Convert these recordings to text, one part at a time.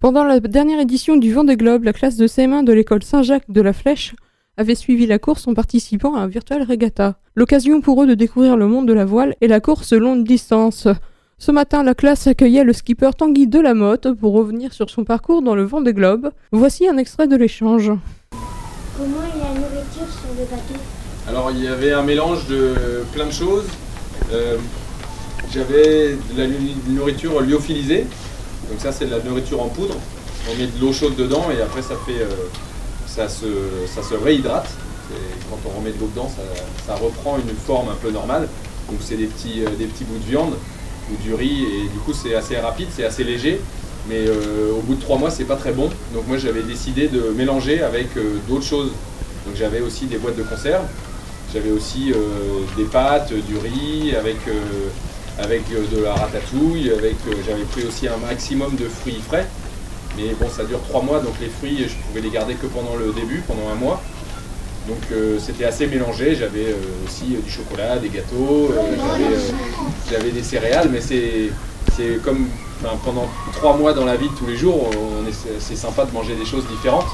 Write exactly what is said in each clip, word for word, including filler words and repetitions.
Pendant la dernière édition du Vendée Globe, la classe de C M un de l'école Saint-Jacques de la Flèche avait suivi la course en participant à un virtual regatta. L'occasion pour eux de découvrir le monde de la voile et la course longue distance. Ce matin, la classe accueillait le skipper Tanguy Delamotte pour revenir sur son parcours dans le Vendée Globe. Voici un extrait de l'échange. Comment est la nourriture sur le bateau? Alors il y avait un mélange de plein de choses. Euh, j'avais de la nourriture lyophilisée, donc ça c'est de la nourriture en poudre. On met de l'eau chaude dedans et après ça fait, euh, ça, se, ça se réhydrate. Et quand on remet de l'eau dedans, ça, ça reprend une forme un peu normale. Donc c'est des petits, euh, des petits bouts de viande ou du riz et du coup c'est assez rapide, c'est assez léger. Mais euh, au bout de trois mois c'est pas très bon. Donc moi j'avais décidé de mélanger avec euh, d'autres choses. Donc j'avais aussi des boîtes de conserve. J'avais aussi euh, des pâtes, du riz, avec, euh, avec de la ratatouille, avec, euh, j'avais pris aussi un maximum de fruits frais. Mais bon, ça dure trois mois, donc les fruits, je pouvais les garder que pendant le début, pendant un mois. Donc euh, c'était assez mélangé, j'avais euh, aussi euh, du chocolat, des gâteaux, euh, j'avais, euh, j'avais des céréales, mais c'est, c'est comme enfin, pendant trois mois dans la vie de tous les jours, on est, c'est sympa de manger des choses différentes.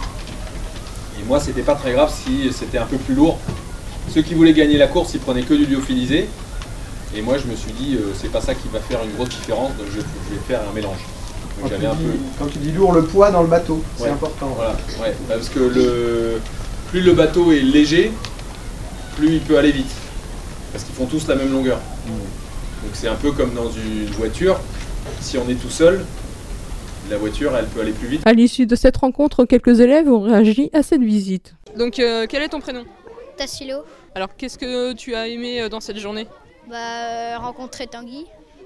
Et moi, c'était pas très grave si c'était un peu plus lourd. Ceux qui voulaient gagner la course, ils prenaient que du lyophilisé. Et moi, je me suis dit, euh, c'est pas ça qui va faire une grosse différence, donc je, je vais faire un mélange. Donc, quand, j'avais tu un dis, peu... quand tu dis lourd, le poids dans le bateau, ouais, c'est important. Voilà, ouais, parce que le, plus le bateau est léger, plus il peut aller vite. Parce qu'ils font tous la même longueur. Mmh. Donc c'est un peu comme dans une voiture. Si on est tout seul, la voiture, elle peut aller plus vite. À l'issue de cette rencontre, quelques élèves ont réagi à cette visite. Donc, euh, quel est ton prénom? Tassilo. Alors, qu'est-ce que tu as aimé dans cette journée? Bah, euh, rencontrer Tanguy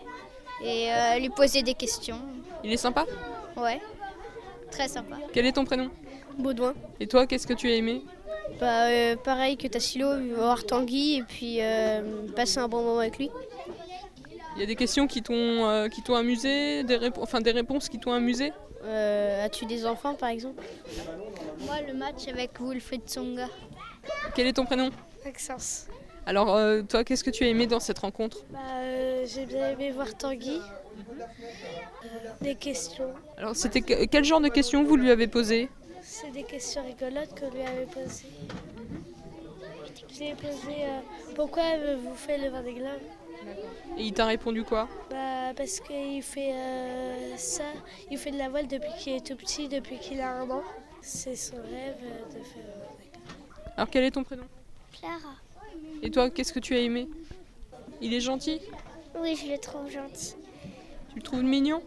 et euh, lui poser des questions. Il est sympa? Ouais, très sympa. Quel est ton prénom? Baudouin. Et toi, qu'est-ce que tu as aimé? Bah, euh, pareil que Tassilo, voir Tanguy et puis euh, passer un bon moment avec lui. Il y a des questions qui t'ont, euh, qui t'ont amusé, des, rép- enfin, des réponses qui t'ont amusé? euh, As-tu des enfants, par exemple? Moi, le match avec Wilfried Tsonga. Quel est ton prénom? Maxence. Alors, euh, toi, qu'est-ce que tu as aimé dans cette rencontre? Bah, euh, j'ai bien aimé voir Tanguy. Euh, des questions. Alors, c'était que- quel genre de questions vous lui avez posées? C'est des questions rigolotes qu'on lui avait posées. Je lui ai posé euh, pourquoi vous faites le Vendée Globe? Et il t'a répondu quoi? Bah, parce qu'il fait euh, ça, il fait de la voile depuis qu'il est tout petit, depuis qu'il a un an. C'est son rêve euh, de faire le Vendée Globe. Alors, quel est ton prénom? Clara. Et toi, qu'est-ce que tu as aimé? Il est gentil? Oui, je le trouve gentil. Tu le trouves mignon?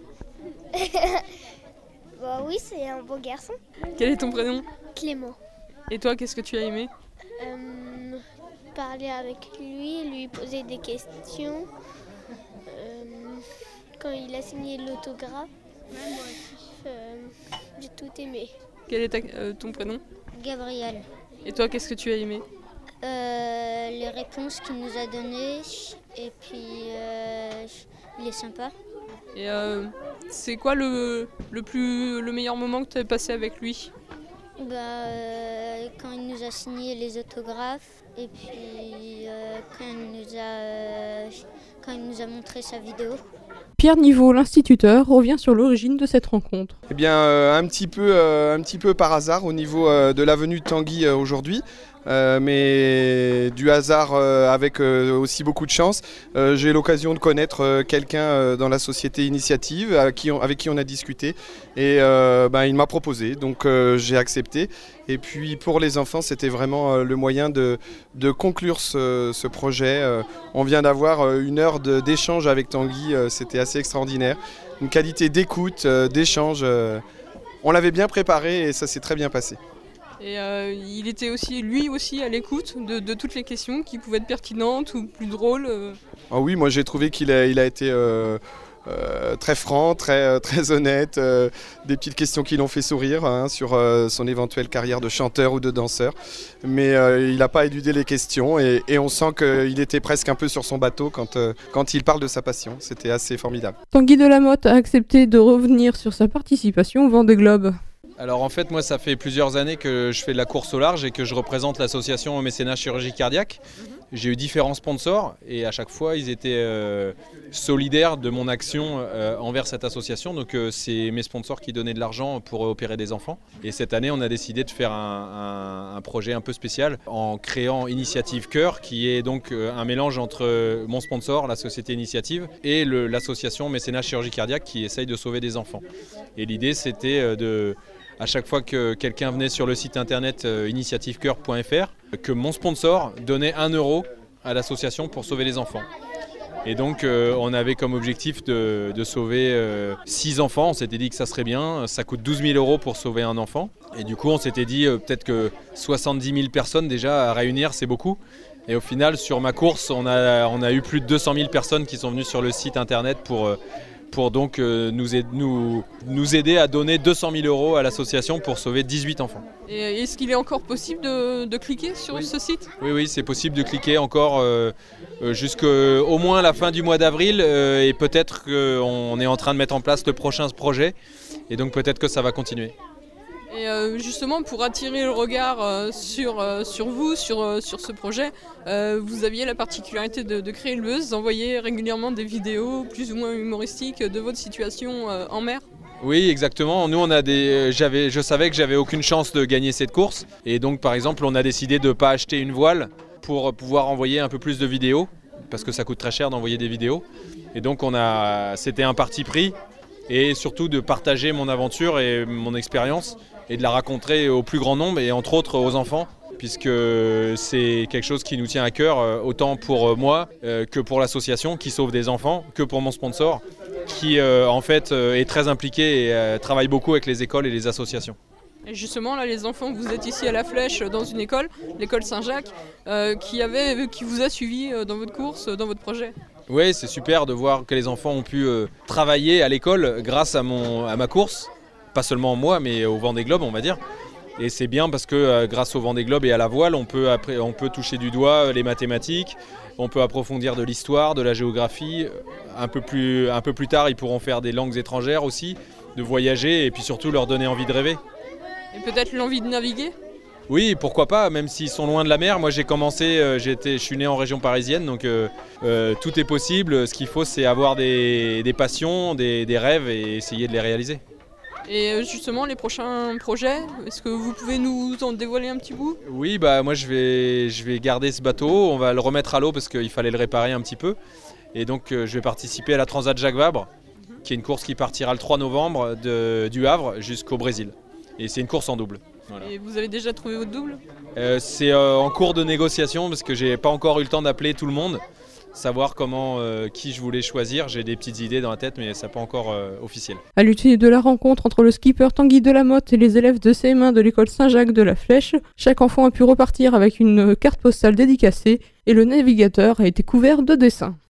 Bah oui, c'est un beau garçon. Quel est ton prénom? Clément. Et toi, qu'est-ce que tu as aimé? Euh, parler avec lui, lui poser des questions. Euh, quand il a signé l'autographe, euh, j'ai tout aimé. Quel est ta- euh, ton prénom? Gabriel. Et toi, qu'est-ce que tu as aimé? Euh, les réponses qu'il nous a données et puis euh, il est sympa. Et euh, c'est quoi le, le, plus, le meilleur moment que tu as passé avec lui? Bah, euh, quand il nous a signé les autographes et puis euh, quand, il nous a, euh, quand il nous a montré sa vidéo. Pierre Niveau, l'instituteur, revient sur l'origine de cette rencontre. Eh bien, euh, un, petit peu, euh, un petit peu par hasard au niveau euh, de la venue de Tanguy euh, aujourd'hui. Euh, mais du hasard euh, avec euh, aussi beaucoup de chance, euh, j'ai l'occasion de connaître euh, quelqu'un euh, dans la société Initiative avec qui on, avec qui on a discuté et euh, ben, il m'a proposé, donc euh, j'ai accepté. Et puis pour les enfants, c'était vraiment euh, le moyen de, de conclure ce, ce projet. Euh, on vient d'avoir euh, une heure de, d'échange avec Tanguy, euh, c'était assez extraordinaire. Une qualité d'écoute, euh, d'échange. Euh, on l'avait bien préparé et ça s'est très bien passé. Et euh, il était aussi, lui aussi, à l'écoute de, de toutes les questions qui pouvaient être pertinentes ou plus drôles. Euh. Ah oui, moi j'ai trouvé qu'il a, il a été euh, euh, très franc, très, très honnête. Euh, des petites questions qui l'ont fait sourire hein, sur euh, son éventuelle carrière de chanteur ou de danseur. Mais euh, il n'a pas éludé les questions et, et on sent qu'il était presque un peu sur son bateau quand, euh, quand il parle de sa passion. C'était assez formidable. Tanguy Delamotte a accepté de revenir sur sa participation au Vendée Globe. Alors en fait, moi, ça fait plusieurs années que je fais de la course au large et que je représente l'association Mécénat Chirurgie Cardiaque. J'ai eu différents sponsors et à chaque fois ils étaient euh, solidaires de mon action euh, envers cette association. Donc euh, c'est mes sponsors qui donnaient de l'argent pour opérer des enfants. Et cette année on a décidé de faire un, un, un projet un peu spécial en créant Initiative Cœur, qui est donc euh, un mélange entre mon sponsor, la société Initiative, et le, l'association Mécénat Chirurgie Cardiaque qui essaye de sauver des enfants. Et l'idée c'était euh, de... à chaque fois que quelqu'un venait sur le site internet euh, initiative cœur point f r, que mon sponsor donnait un euro à l'association pour sauver les enfants. Et donc euh, on avait comme objectif de, de sauver euh, six enfants. On s'était dit que ça serait bien, ça coûte douze mille euros pour sauver un enfant. Et du coup on s'était dit euh, peut-être que soixante-dix mille personnes déjà à réunir, c'est beaucoup. Et au final sur ma course on a, on a eu plus de deux cent mille personnes qui sont venues sur le site internet pour... Euh, pour donc euh, nous, aid- nous, nous aider à donner deux cent mille euros à l'association pour sauver dix-huit enfants. Et est-ce qu'il est encore possible de, de cliquer sur Oui. ce site ? Oui, oui, c'est possible de cliquer encore euh, euh, jusqu'au moins la fin du mois d'avril euh, et peut-être qu'on est en train de mettre en place le prochain projet et donc peut-être que ça va continuer. Et euh, justement, pour attirer le regard euh, sur, euh, sur vous, sur, euh, sur ce projet, euh, vous aviez la particularité de, de créer le buzz, d'envoyer régulièrement des vidéos plus ou moins humoristiques de votre situation euh, en mer. Oui, exactement. Nous, on a des, j'avais, je savais que j'avais aucune chance de gagner cette course. Et donc, par exemple, on a décidé de ne pas acheter une voile pour pouvoir envoyer un peu plus de vidéos, parce que ça coûte très cher d'envoyer des vidéos. Et donc, on a, c'était un parti pris, et surtout de partager mon aventure et mon expérience, et de la raconter au plus grand nombre, et entre autres aux enfants, puisque c'est quelque chose qui nous tient à cœur, autant pour moi que pour l'association qui sauve des enfants, que pour mon sponsor, qui en fait est très impliqué et travaille beaucoup avec les écoles et les associations. Et justement, là, les enfants, vous êtes ici à la Flèche dans une école, l'école Saint-Jacques, euh, qui, avait, qui vous a suivi dans votre course, dans votre projet. Oui, c'est super de voir que les enfants ont pu euh, travailler à l'école grâce à, mon, à ma course. Pas seulement moi, mais au Vendée Globe, on va dire. Et c'est bien parce que euh, grâce au Vendée Globe et à la voile, on peut, après, on peut toucher du doigt les mathématiques, on peut approfondir de l'histoire, de la géographie. Un peu plus, un peu plus tard, ils pourront faire des langues étrangères aussi, de voyager et puis surtout leur donner envie de rêver. Et peut-être l'envie de naviguer ? Oui, pourquoi pas, même s'ils sont loin de la mer. Moi, j'ai commencé, euh, j'étais, je suis né en région parisienne, donc euh, euh, tout est possible. Ce qu'il faut, c'est avoir des, des passions, des, des rêves et essayer de les réaliser. Et justement, les prochains projets, est-ce que vous pouvez nous en dévoiler un petit bout ? Oui, bah moi je vais, je vais garder ce bateau, on va le remettre à l'eau parce qu'il fallait le réparer un petit peu. Et donc euh, je vais participer à la Transat Jacques Vabre, qui est une course qui partira le trois novembre de, du Havre jusqu'au Brésil. Et c'est une course en double. Voilà. Et vous avez déjà trouvé votre double ? euh, C'est euh, en cours de négociation parce que j'ai pas encore eu le temps d'appeler tout le monde, savoir comment, euh, qui je voulais choisir. J'ai des petites idées dans la tête, mais ça n'est pas encore euh, officiel. À l'issue de la rencontre entre le skipper Tanguy Delamotte et les élèves de C M un de l'école Saint-Jacques de la Flèche, chaque enfant a pu repartir avec une carte postale dédicacée et le navigateur a été couvert de dessins.